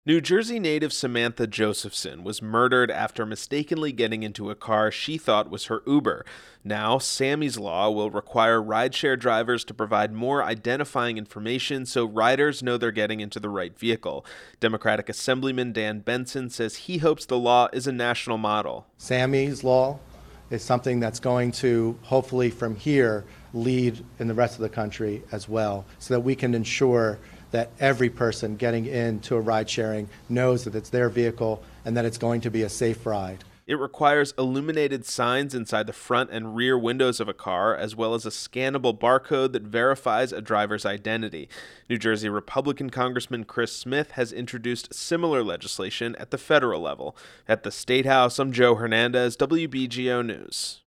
New Jersey native Samantha Josephson was murdered after mistakenly getting into a car she thought was her Uber. Now, Sammy's Law will require rideshare drivers to provide more identifying information so riders know they're getting into the right vehicle. Democratic Assemblyman Dan Benson says he hopes the law is a national model. Sammy's Law is something that's going to, hopefully from here, lead in the rest of the country as well, so that we can ensure that every person getting into a ride sharing knows that it's their vehicle and that it's going to be a safe ride. It requires illuminated signs inside the front and rear windows of a car, as well as a scannable barcode that verifies a driver's identity. New Jersey Republican Congressman Chris Smith has introduced similar legislation at the federal level. At the State House, I'm Joe Hernandez, WBGO News.